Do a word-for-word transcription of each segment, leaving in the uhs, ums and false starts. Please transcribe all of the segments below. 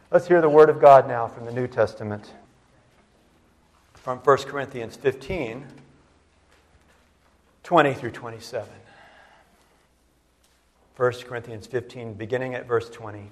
Let's hear the Word of God now from the New Testament. From First Corinthians fifteen, twenty through twenty-seven. First Corinthians fifteen, beginning at verse twenty.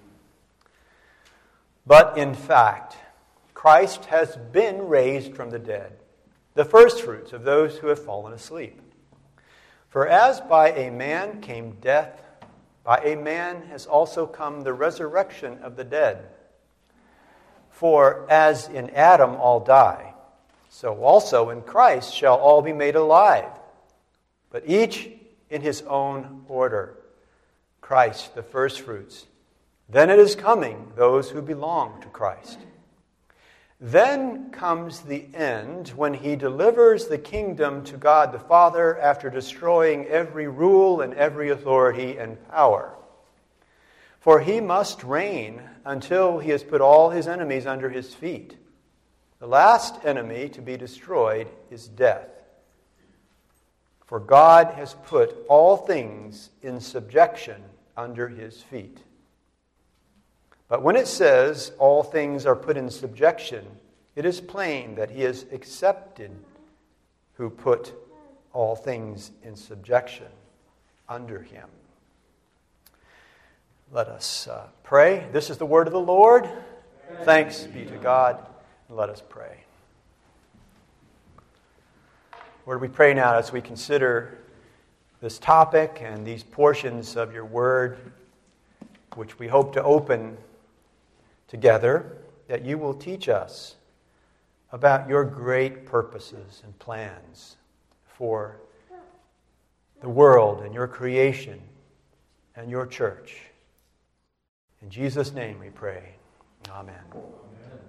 But in fact, Christ has been raised from the dead, the firstfruits of those who have fallen asleep. For as by a man came death, by a man has also come the resurrection of the dead. For as in Adam all die, so also in Christ shall all be made alive, but each in his own order. Christ the firstfruits. Then it is coming those who belong to Christ. Then comes the end when he delivers the kingdom to God the Father after destroying every rule and every authority and power. For he must reign until he has put all his enemies under his feet. The last enemy to be destroyed is death. For God has put all things in subjection under his feet. But when it says all things are put in subjection, it is plain that he is accepted who put all things in subjection under him. Let us uh, pray. This is the word of the Lord. Thanks be to God. Let us pray. Lord, we pray now as we consider this topic and these portions of your word, which we hope to open together, that you will teach us about your great purposes and plans for the world and your creation and your church. In Jesus' name we pray. Amen. Amen.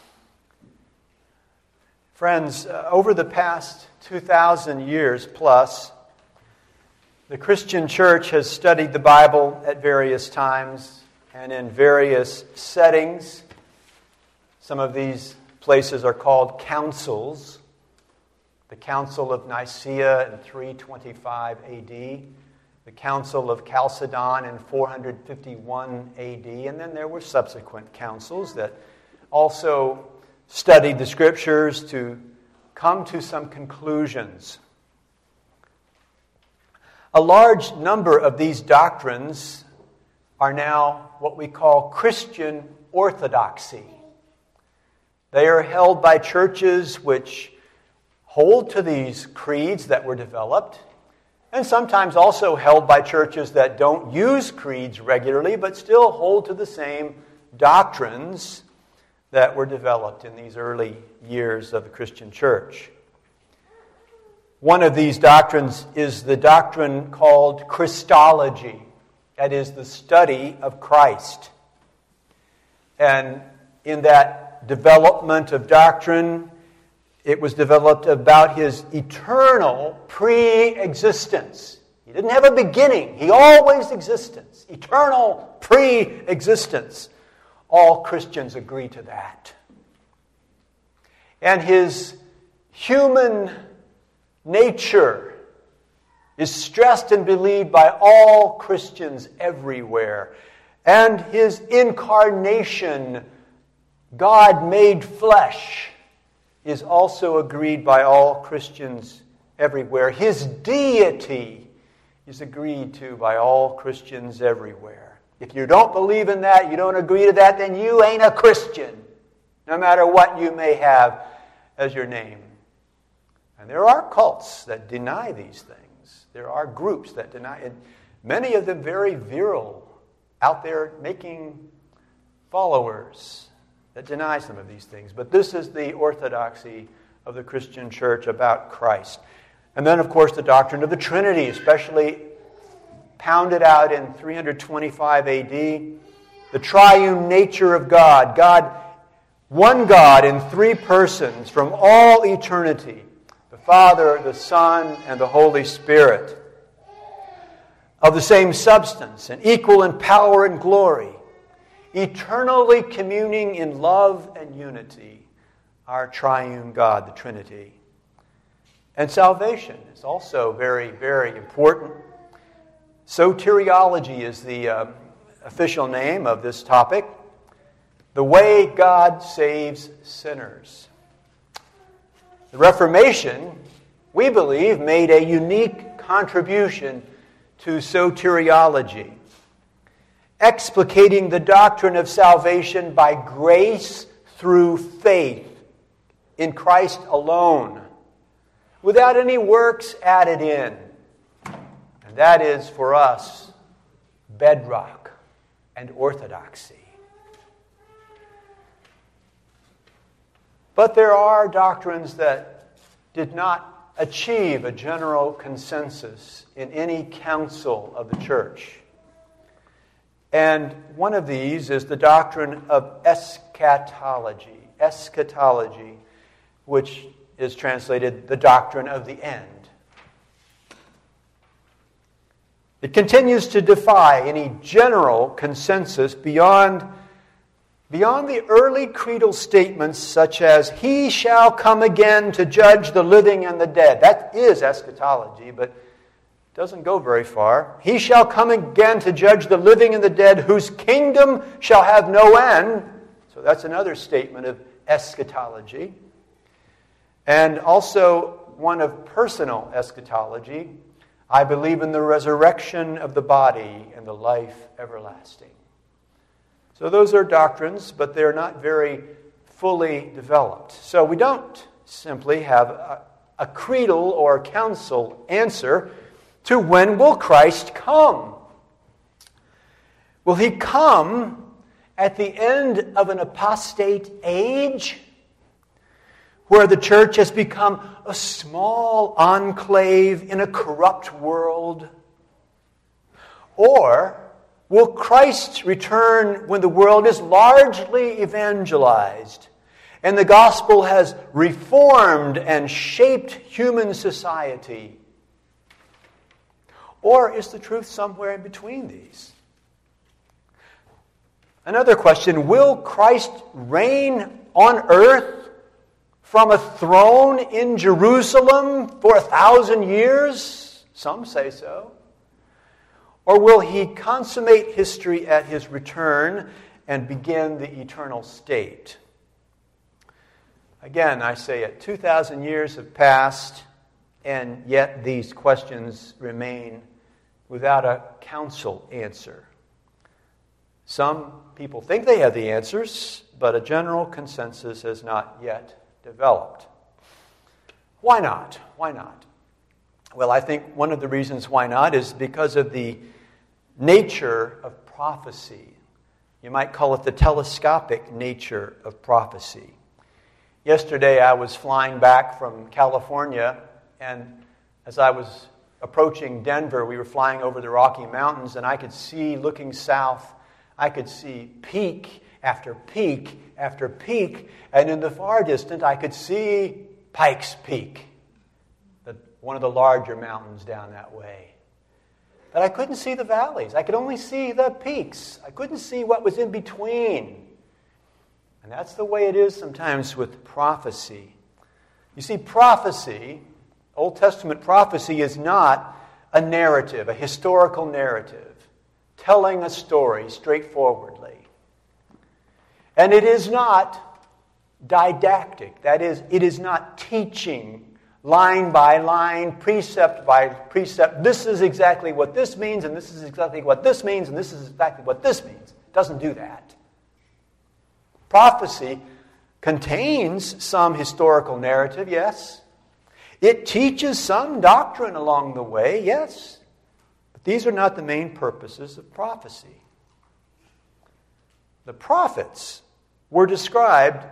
Friends, uh, over the past two thousand years plus, the Christian church has studied the Bible at various times and in various settings. Some of these places are called councils. The Council of Nicaea in three twenty-five A D, the Council of Chalcedon in four fifty-one A D, and then there were subsequent councils that also studied the Scriptures to come to some conclusions. A large number of these doctrines are now what we call Christian orthodoxy. They are held by churches which hold to these creeds that were developed, and sometimes also held by churches that don't use creeds regularly, but still hold to the same doctrines that were developed in these early years of the Christian church. One of these doctrines is the doctrine called Christology. That is the study of Christ. And in that development of doctrine, it was developed about his eternal pre-existence. He didn't have a beginning. He always existed. Eternal pre-existence. All Christians agree to that. And his human nature is stressed and believed by all Christians everywhere. And his incarnation, God made flesh, is also agreed by all Christians everywhere. His deity is agreed to by all Christians everywhere. If you don't believe in that, you don't agree to that, then you ain't a Christian, no matter what you may have as your name. And there are cults that deny these things. There are groups that deny it. Many of them very virile, out there making followers that deny some of these things. But this is the orthodoxy of the Christian church about Christ. And then, of course, the doctrine of the Trinity, especially pounded out in three twenty-five A D. The triune nature of God. God, one God in three persons from all eternity. The Father, the Son, and the Holy Spirit. Of the same substance and equal in power and glory. Eternally communing in love and unity, our triune God, the Trinity. And salvation is also very, very important. Soteriology is the uh, official name of this topic. the way God saves sinners. The Reformation, we believe, made a unique contribution to soteriology, explicating the doctrine of salvation by grace through faith in Christ alone, without any works added in. And that is, for us, bedrock and orthodoxy. But there are doctrines that did not achieve a general consensus in any council of the church. And one of these is the doctrine of eschatology. Eschatology, which is translated the doctrine of the end. It continues to defy any general consensus beyond, beyond the early creedal statements such as, He shall come again to judge the living and the dead. That is eschatology, but it doesn't go very far. He shall come again to judge the living and the dead, whose kingdom shall have no end. So that's another statement of eschatology. And also one of personal eschatology. I believe in the resurrection of the body and the life everlasting. So those are doctrines, but they're not very fully developed. So we don't simply have a, a creedal or council answer to when will Christ come. Will He come at the end of an apostate age, where the church has become a small enclave in a corrupt world? Or will Christ return when the world is largely evangelized and the gospel has reformed and shaped human society? Or is the truth somewhere in between these? Another question, will Christ reign on earth from a throne in Jerusalem for a thousand years? Some say so. Or will He consummate history at His return and begin the eternal state? Again, I say it, two thousand years have passed, and yet these questions remain without a council answer. Some people think they have the answers, but a general consensus has not yet developed. Why not? Why not? Well, I think one of the reasons why not is because of the nature of prophecy. You might call it the telescopic nature of prophecy. Yesterday I was flying back from California, and as I was approaching Denver, we were flying over the Rocky Mountains, and I could see, looking south, I could see peak after peak after peak, and in the far distance I could see Pikes Peak, the, one of the larger mountains down that way. But I couldn't see the valleys. I could only see the peaks. I couldn't see what was in between. And that's the way it is sometimes with prophecy. You see, prophecy, Old Testament prophecy, is not a narrative, a historical narrative, telling a story straightforwardly. And it is not didactic. That is, it is not teaching line by line, precept by precept. This is exactly what this means, and this is exactly what this means, and this is exactly what this means. It doesn't do that. Prophecy contains some historical narrative, yes. It teaches some doctrine along the way, yes. But these are not the main purposes of prophecy. The prophets were described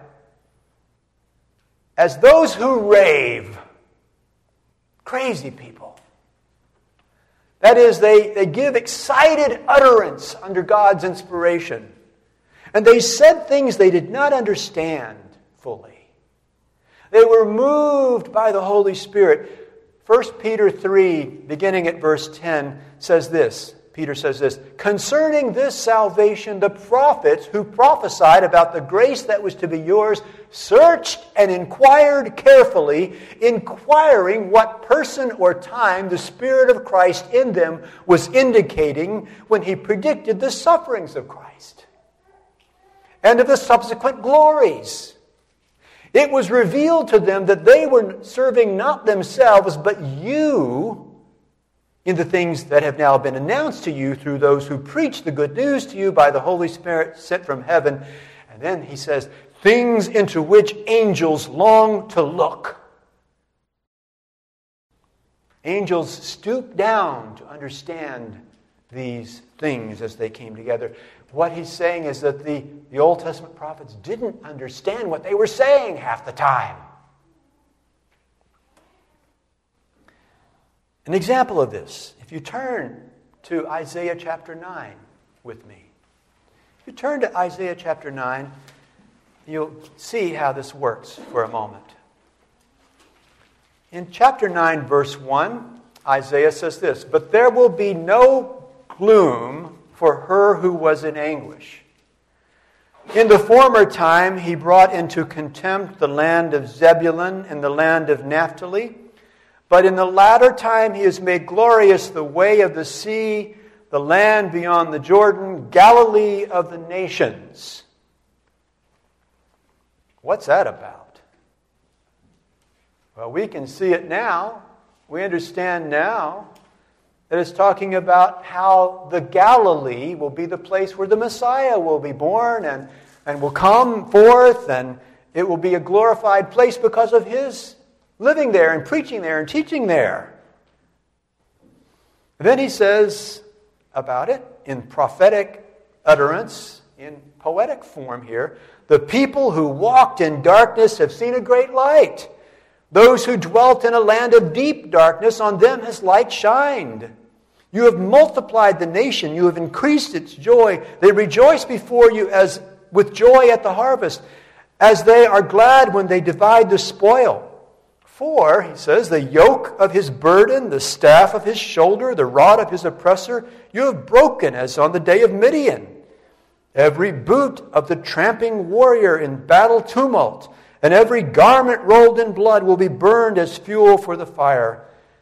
as those who rave. Crazy people. That is, they, they give excited utterance under God's inspiration. And they said things they did not understand fully. They were moved by the Holy Spirit. First Peter three, beginning at verse ten, says this. Peter says this, concerning this salvation, the prophets who prophesied about the grace that was to be yours searched and inquired carefully, inquiring what person or time the Spirit of Christ in them was indicating when He predicted the sufferings of Christ. and of the subsequent glories. It was revealed to them that they were serving not themselves, but you in the things that have now been announced to you through those who preach the good news to you by the Holy Spirit sent from heaven. And then he says, things into which angels long to look. Angels stooped down to understand these things as they came together. What he's saying is that the, the Old Testament prophets didn't understand what they were saying half the time. An example of this, if you turn to Isaiah chapter nine with me. If you turn to Isaiah chapter nine, you'll see how this works for a moment. In chapter nine, verse one, Isaiah says this, "But there will be no gloom for her who was in anguish. In the former time he brought into contempt the land of Zebulun and the land of Naphtali. But in the latter time he has made glorious the way of the sea, the land beyond the Jordan, Galilee of the nations." What's that about? Well, we can see it now. We understand now that it's talking about how the Galilee will be the place where the Messiah will be born and, and will come forth, and it will be a glorified place because of his living there and preaching there and teaching there. Then he says about it in prophetic utterance, in poetic form here, "The people who walked in darkness have seen a great light. Those who dwelt in a land of deep darkness, on them has light shined. You have multiplied the nation, you have increased its joy. They rejoice before you as with joy at the harvest, as they are glad when they divide the spoil. For," he says, "the yoke of his burden, the staff of his shoulder, the rod of his oppressor, you have broken as on the day of Midian. Every boot of the tramping warrior in battle tumult, and every garment rolled in blood will be burned as fuel for the fire.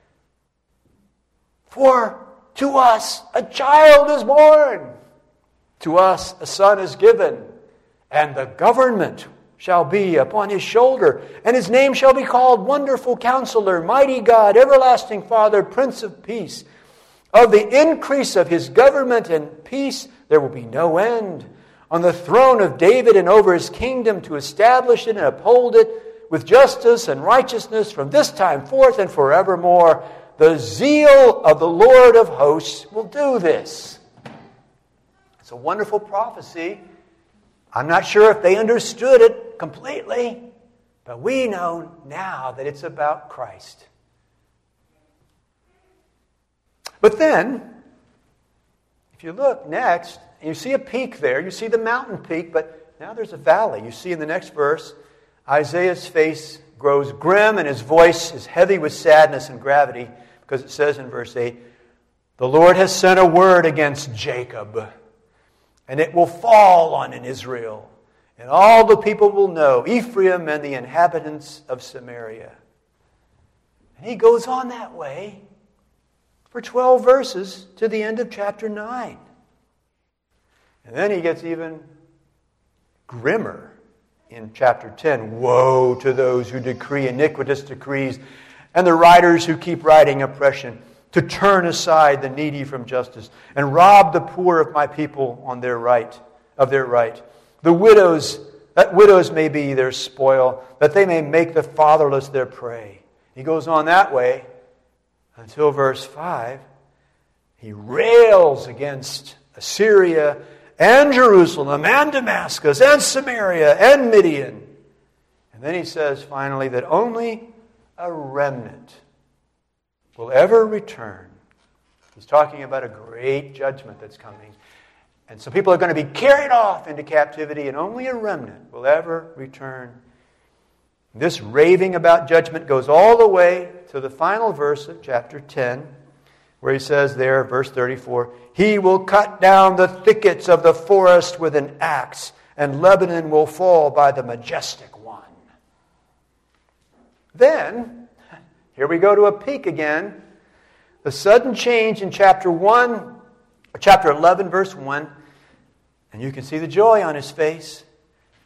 For to us a child is born, to us a son is given, and the government shall be upon his shoulder, and his name shall be called Wonderful Counselor, Mighty God, Everlasting Father, Prince of Peace. Of the increase of his government and peace there will be no end. On the throne of David and over his kingdom, to establish it and uphold it with justice and righteousness from this time forth and forevermore. The zeal of the Lord of hosts will do this." It's a wonderful prophecy. I'm not sure if they understood it completely, but we know now that it's about Christ. But then, if you look next, you see a peak there. You see the mountain peak, but now there's a valley. You see in the next verse, Isaiah's face grows grim and his voice is heavy with sadness and gravity, because it says in verse eight, "The Lord has sent a word against Jacob, and it will fall on in Israel, and all the people will know, Ephraim and the inhabitants of Samaria." And he goes on that way for twelve verses to the end of chapter nine. And then he gets even grimmer in chapter ten. "Woe to those who decree iniquitous decrees, and the writers who keep writing oppression, to turn aside the needy from justice, and rob the poor of my people on their right, of their right. The widows, that widows may be their spoil, that they may make the fatherless their prey." He goes on that way until verse five. He rails against Assyria and Jerusalem and Damascus and Samaria and Midian. And then he says finally that only a remnant will ever return. He's talking about a great judgment that's coming. And so people are going to be carried off into captivity, and only a remnant will ever return. This raving about judgment goes all the way to the final verse of chapter ten, where he says there, verse thirty-four, "He will cut down the thickets of the forest with an axe, and Lebanon will fall by the majestic one." Then, here we go to a peak again. The sudden change in chapter one, or chapter eleven, verse one, and you can see the joy on his face.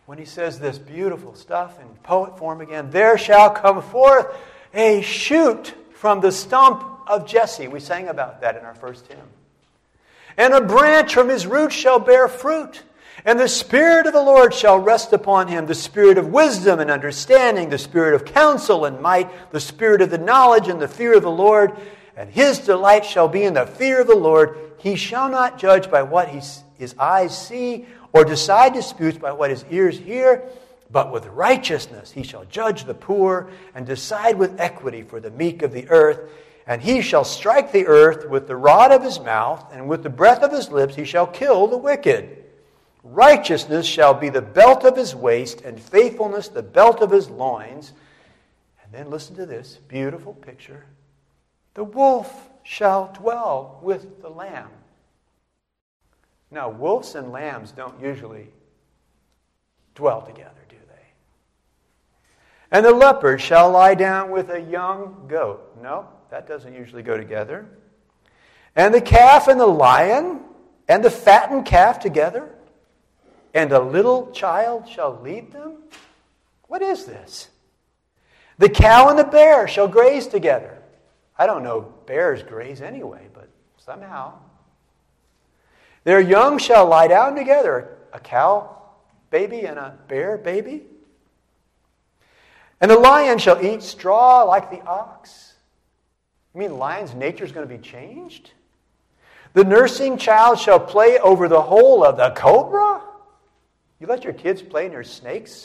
when he says this beautiful stuff in poet form again. There shall come forth a shoot from the stump of Jesse. We sang about that in our first hymn. And a branch from his roots shall bear fruit. And the Spirit of the Lord shall rest upon him, the Spirit of wisdom and understanding, the Spirit of counsel and might, the Spirit of the knowledge and the fear of the Lord. And his delight shall be in the fear of the Lord. He shall not judge by what his, his eyes see, or decide disputes by what his ears hear, but with righteousness he shall judge the poor, and decide with equity for the meek of the earth. And he shall strike the earth with the rod of his mouth, and with the breath of his lips he shall kill the wicked. Righteousness shall be the belt of his waist, and faithfulness the belt of his loins. And then listen to this beautiful picture. The wolf shall dwell with the lamb. Now, wolves and lambs don't usually dwell together, do they? And the leopard shall lie down with a young goat. No, that doesn't usually go together. And the calf and the lion and the fattened calf together. And a little child shall lead them? What is this? The cow and the bear shall graze together. I don't know bears graze anyway, but somehow. Their young shall lie down together, a cow baby and a bear baby. And the lion shall eat straw like the ox. You mean the lion's nature is going to be changed? The nursing child shall play over the hole of the cobra? You let your kids play near snakes?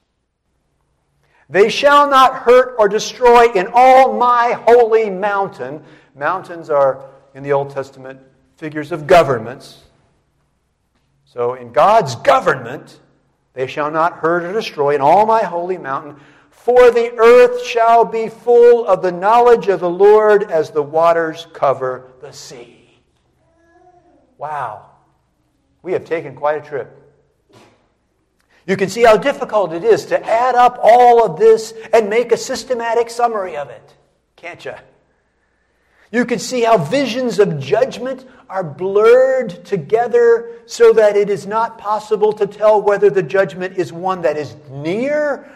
They shall not hurt or destroy in all my holy mountain. Mountains are, in the Old Testament, figures of governments. So in God's government, they shall not hurt or destroy in all my holy mountain. For the earth shall be full of the knowledge of the Lord as the waters cover the sea. Wow. We have taken quite a trip. You can see how difficult it is to add up all of this and make a systematic summary of it, can't you? You can see how visions of judgment are blurred together so that it is not possible to tell whether the judgment is one that is near,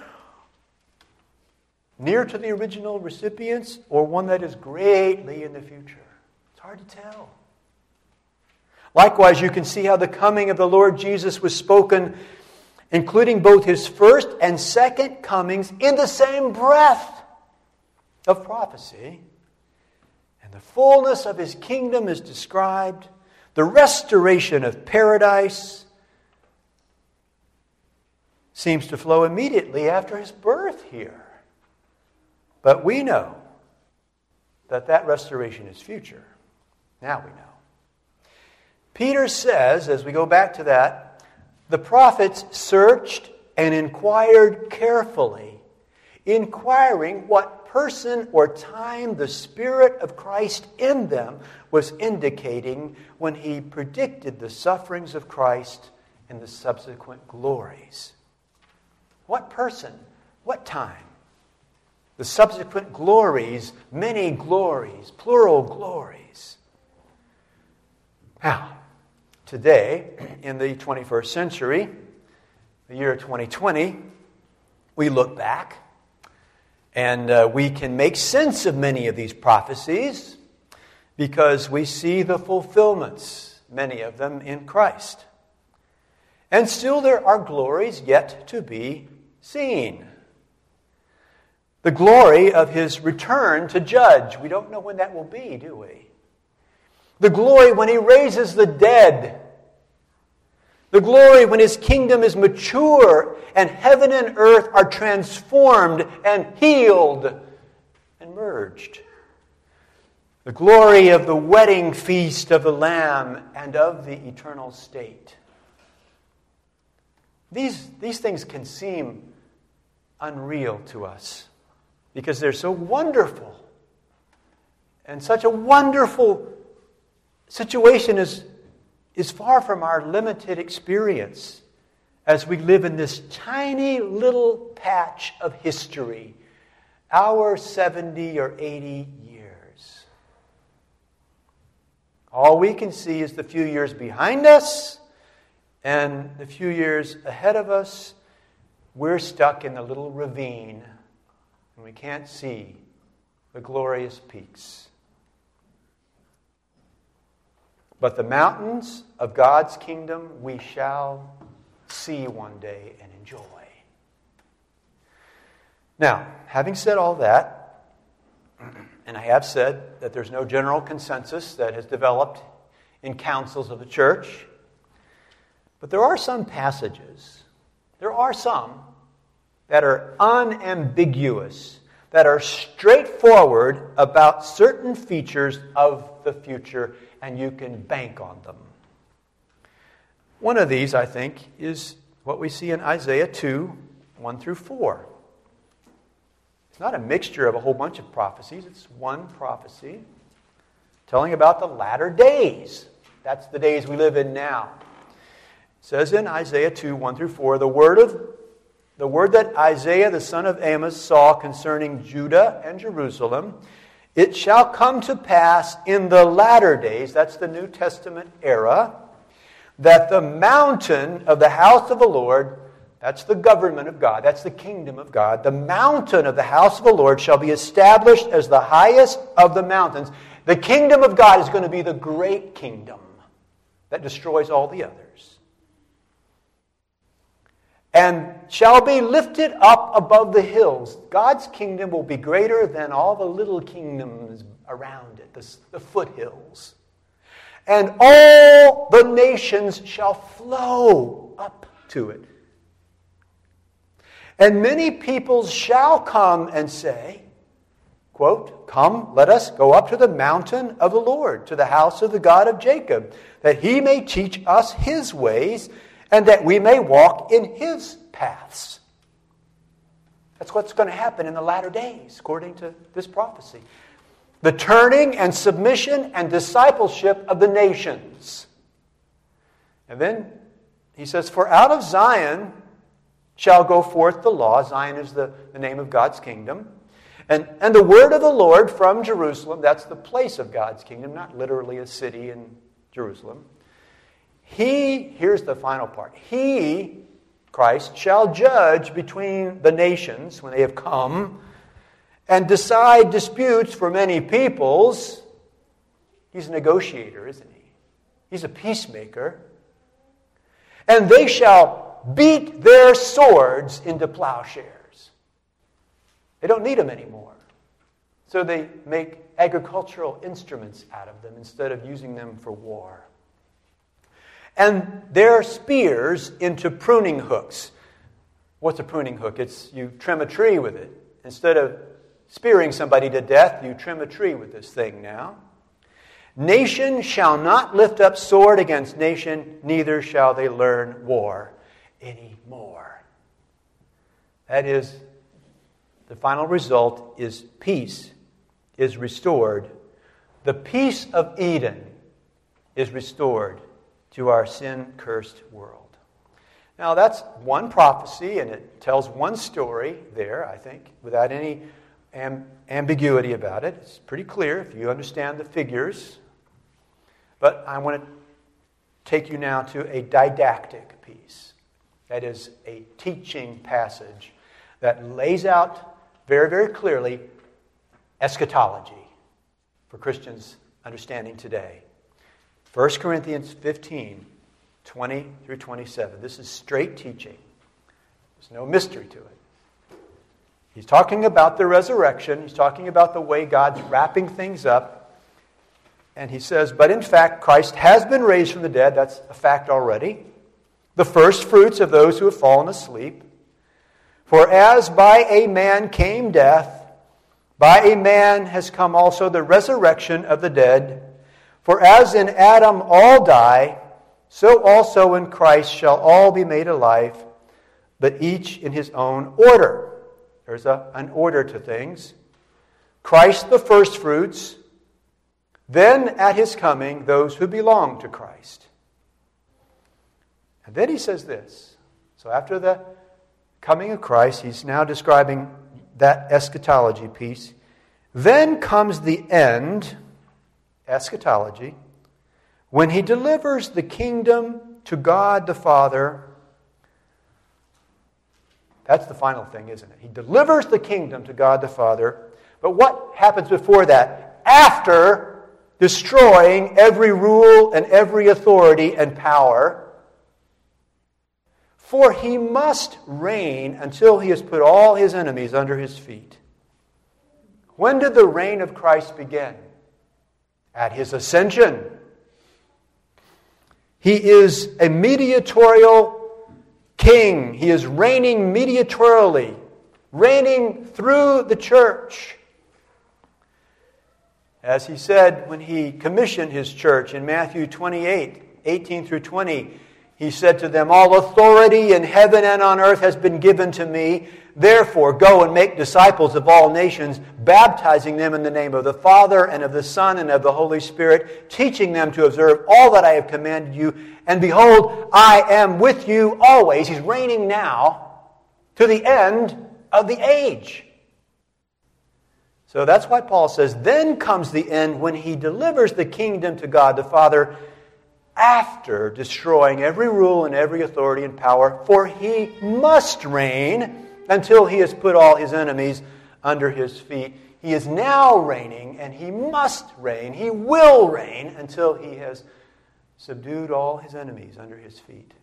near to the original recipients, or one that is greatly in the future. It's hard to tell. Likewise, you can see how the coming of the Lord Jesus was spoken, including both his first and second comings in the same breath of prophecy. And the fullness of his kingdom is described. The restoration of paradise seems to flow immediately after his birth here. But we know that that restoration is future. Now we know. Peter says, as we go back to that, the prophets searched and inquired carefully, inquiring what person or time the Spirit of Christ in them was indicating when he predicted the sufferings of Christ and the subsequent glories. What person? What time? The subsequent glories, many glories, plural glories. Now, today, in the twenty-first century, the year twenty twenty, we look back and uh, we can make sense of many of these prophecies because we see the fulfillments, many of them in Christ. And still there are glories yet to be seen. The glory of his return to judge. We don't know when that will be, do we? The glory when he raises the dead. The glory when his kingdom is mature and heaven and earth are transformed and healed and merged. The glory of the wedding feast of the Lamb and of the eternal state. These, these things can seem unreal to us because they're so wonderful. And such a wonderful situation is is far from our limited experience as we live in this tiny little patch of history, our seventy or eighty years. All we can see is the few years behind us and the few years ahead of us, we're stuck in the little ravine and we can't see the glorious peaks. But the mountains of God's kingdom we shall see one day and enjoy. Now, having said all that, and I have said that there's no general consensus that has developed in councils of the church, but there are some passages, there are some that are unambiguous, that are straightforward about certain features of the future, and you can bank on them. One of these, I think, is what we see in Isaiah two, one through four. It's not a mixture of a whole bunch of prophecies. It's one prophecy telling about the latter days. That's the days we live in now. It says in Isaiah two, one through four, the word of the word that Isaiah the son of Amos saw concerning Judah and Jerusalem, it shall come to pass in the latter days, that's the New Testament era, that the mountain of the house of the Lord, that's the government of God, that's the kingdom of God, the mountain of the house of the Lord shall be established as the highest of the mountains. The kingdom of God is going to be the great kingdom that destroys all the others. And shall be lifted up above the hills. God's kingdom will be greater than all the little kingdoms around it, the, the foothills. And all the nations shall flow up to it. And many peoples shall come and say, quote, come, let us go up to the mountain of the Lord, to the house of the God of Jacob, that he may teach us his ways, and that we may walk in his paths. That's what's going to happen in the latter days, according to this prophecy. The turning and submission and discipleship of the nations. And then he says, for out of Zion shall go forth the law. Zion is the, the name of God's kingdom. And, and the word of the Lord from Jerusalem, that's the place of God's kingdom, not literally a city in Jerusalem. He, here's the final part, he, Christ, shall judge between the nations when they have come and decide disputes for many peoples. He's a negotiator, isn't he? He's a peacemaker. And they shall beat their swords into plowshares. They don't need them anymore. So they make agricultural instruments out of them instead of using them for war. And their spears into pruning hooks. What's a pruning hook? It's you trim a tree with it. Instead of spearing somebody to death, you trim a tree with this thing now. Nation shall not lift up sword against nation, neither shall they learn war anymore. That is, the final result is peace is restored. The peace of Eden is restored to our sin-cursed world. Now, that's one prophecy, and it tells one story there, I think, without any am- ambiguity about it. It's pretty clear if you understand the figures. But I want to take you now to a didactic piece. That is a teaching passage that lays out very, very clearly eschatology for Christians understanding today. First Corinthians fifteen, twenty through twenty-seven. This is straight teaching. There's no mystery to it. He's talking about the resurrection. He's talking about the way God's wrapping things up. And he says, but in fact, Christ has been raised from the dead. That's a fact already. The first fruits of those who have fallen asleep. For as by a man came death, by a man has come also the resurrection of the dead. For as in Adam all die, so also in Christ shall all be made alive, but each in his own order. There's a, an order to things. Christ the firstfruits, then at his coming, those who belong to Christ. And then he says this. So after the coming of Christ, he's now describing that eschatology piece. Then comes the end, eschatology, when he delivers the kingdom to God the Father. That's the final thing, isn't it? He delivers the kingdom to God the Father. But what happens before that? After destroying every rule and every authority and power, for he must reign until he has put all his enemies under his feet. When did the reign of Christ begin? At his ascension. He is a mediatorial king. He is reigning mediatorially, reigning through the church. As he said when he commissioned his church in Matthew twenty-eight, eighteen through twenty, he said to them, "All authority in heaven and on earth has been given to me. Therefore, go and make disciples of all nations, baptizing them in the name of the Father and of the Son and of the Holy Spirit, teaching them to observe all that I have commanded you. And behold, I am with you always." He's reigning now to the end of the age. So that's why Paul says, then comes the end when he delivers the kingdom to God the Father after destroying every rule and every authority and power, for he must reign until he has put all his enemies under his feet. He is now reigning, and he must reign. He will reign until he has subdued all his enemies under his feet.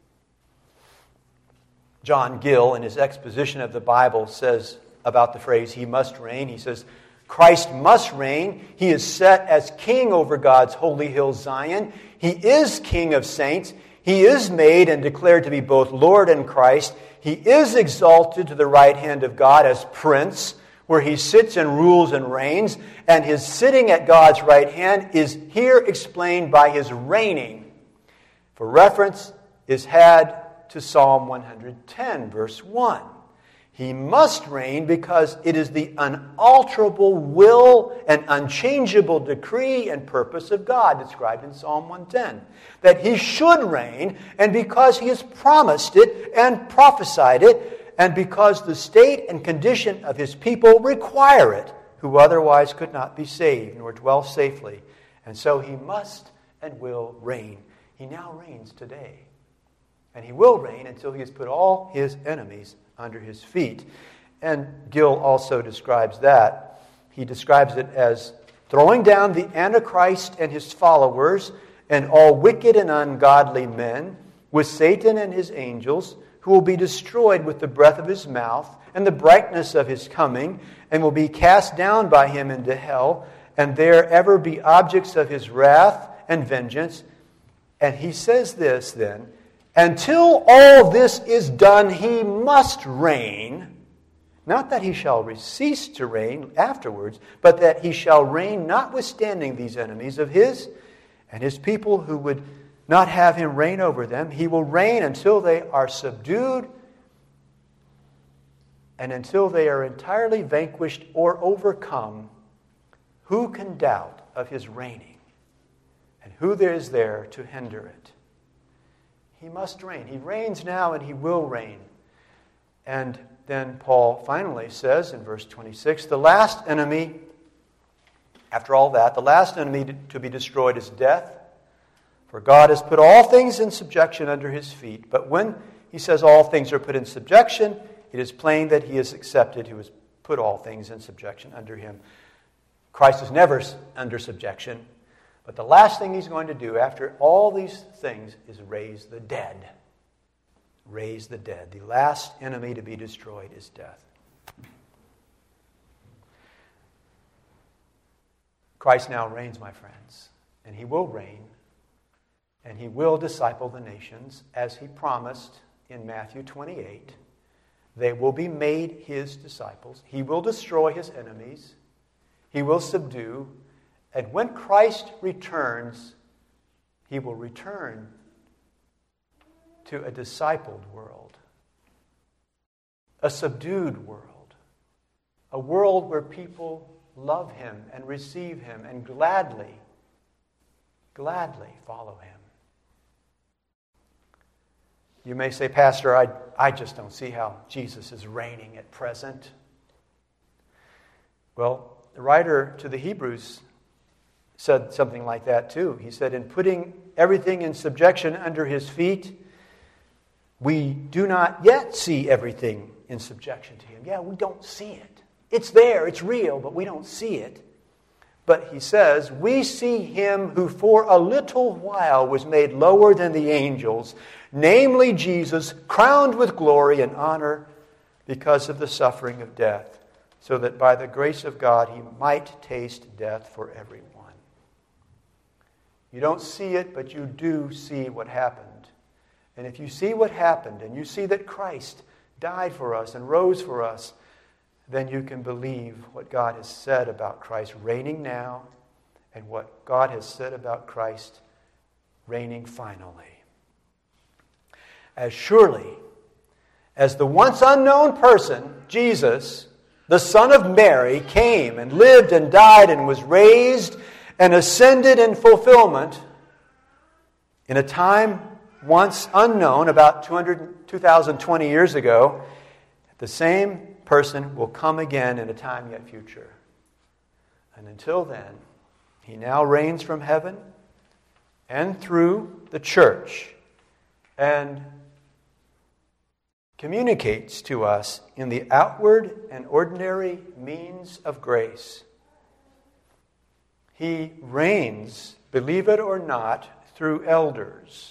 John Gill, in his exposition of the Bible, says about the phrase, he must reign, he says, Christ must reign. He is set as king over God's holy hill Zion. He is king of saints. He is made and declared to be both Lord and Christ. He is exalted to the right hand of God as prince, where he sits and rules and reigns. And his sitting at God's right hand is here explained by his reigning. For reference is had to Psalm one hundred ten, verse one. He must reign because it is the unalterable will and unchangeable decree and purpose of God described in Psalm one ten. That he should reign, and because he has promised it and prophesied it, and because the state and condition of his people require it, who otherwise could not be saved nor dwell safely. And so he must and will reign. He now reigns today. And he will reign until he has put all his enemies under his feet. And Gill also describes that. He describes it as throwing down the Antichrist and his followers and all wicked and ungodly men with Satan and his angels, who will be destroyed with the breath of his mouth and the brightness of his coming, and will be cast down by him into hell, and there ever be objects of his wrath and vengeance. And he says this then, until all this is done, he must reign. Not that he shall cease to reign afterwards, but that he shall reign notwithstanding these enemies of his and his people who would not have him reign over them. He will reign until they are subdued and until they are entirely vanquished or overcome. Who can doubt of his reigning? And who there is there to hinder it? He must reign. He reigns now and he will reign. And then Paul finally says in verse twenty-six, the last enemy, after all that, the last enemy to be destroyed is death. For God has put all things in subjection under his feet. But when he says all things are put in subjection, it is plain that he is accepted who has put all things in subjection under him. Christ is never under subjection. But the last thing he's going to do after all these things is raise the dead. Raise the dead. The last enemy to be destroyed is death. Christ now reigns, my friends, and he will reign, and he will disciple the nations as he promised in Matthew twenty-eight. They will be made his disciples. He will destroy his enemies. He will subdue. And when Christ returns, he will return to a discipled world, a subdued world, a world where people love him and receive him and gladly, gladly follow him. You may say, Pastor, I, I just don't see how Jesus is reigning at present. Well, the writer to the Hebrews said something like that too. He said, in putting everything in subjection under his feet, We do not yet see everything in subjection to him. Yeah, we don't see it. It's there, it's real, but we don't see it. But he says, we see him who for a little while was made lower than the angels, namely Jesus, crowned with glory and honor because of the suffering of death, so that by the grace of God he might taste death for everyone. You don't see it, but you do see what happened. And if you see what happened, and you see that Christ died for us and rose for us, then you can believe what God has said about Christ reigning now and what God has said about Christ reigning finally. As surely as the once unknown person, Jesus, the Son of Mary, came and lived and died and was raised and ascended in fulfillment in a time once unknown, about two hundred, two thousand twenty years ago, the same person will come again in a time yet future. And until then, he now reigns from heaven and through the church and communicates to us in the outward and ordinary means of grace. He reigns, believe it or not, through elders.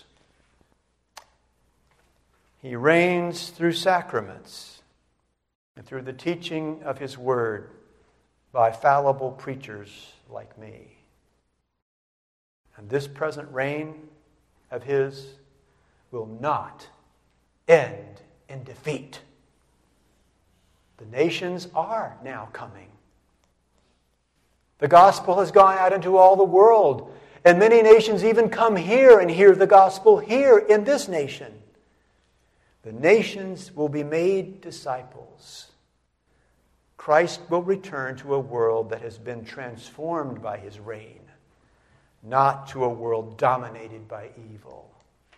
He reigns through sacraments and through the teaching of his word by fallible preachers like me. And this present reign of his will not end in defeat. The nations are now coming. The gospel has gone out into all the world, and many nations even come here and hear the gospel here in this nation. The nations will be made disciples. Christ will return to a world that has been transformed by his reign, not to a world dominated by evil.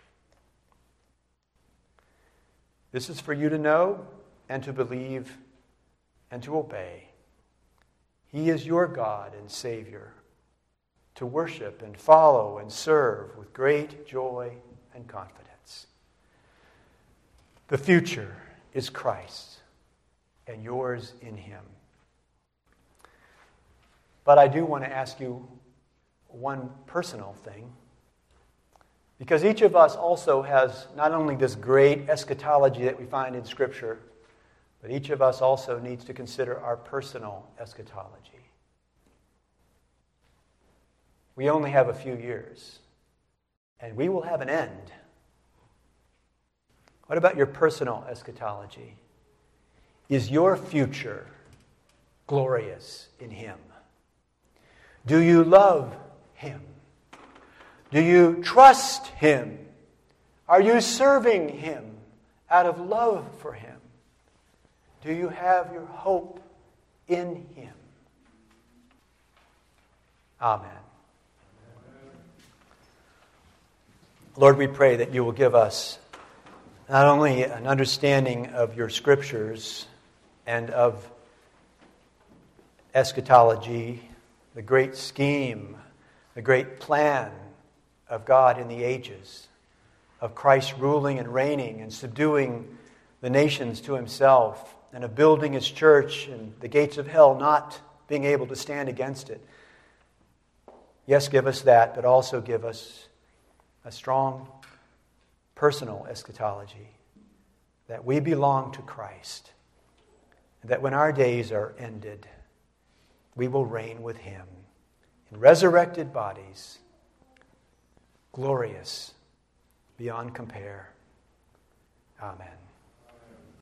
This is for you to know and to believe and to obey. He is your God and Savior, to worship and follow and serve with great joy and confidence. The future is Christ's and yours in him. But I do want to ask you one personal thing, because each of us also has not only this great eschatology that we find in Scripture, but each of us also needs to consider our personal eschatology. We only have a few years, and we will have an end. What about your personal eschatology? Is your future glorious in him? Do you love him? Do you trust him? Are you serving him out of love for him? Do you have your hope in him? Amen. Lord, we pray that you will give us not only an understanding of your scriptures and of eschatology, the great scheme, the great plan of God in the ages, of Christ ruling and reigning and subduing the nations to himself, and of building his church and the gates of hell not being able to stand against it. Yes, give us that, but also give us a strong personal eschatology, that we belong to Christ, and that when our days are ended, we will reign with him in resurrected bodies, glorious beyond compare. Amen.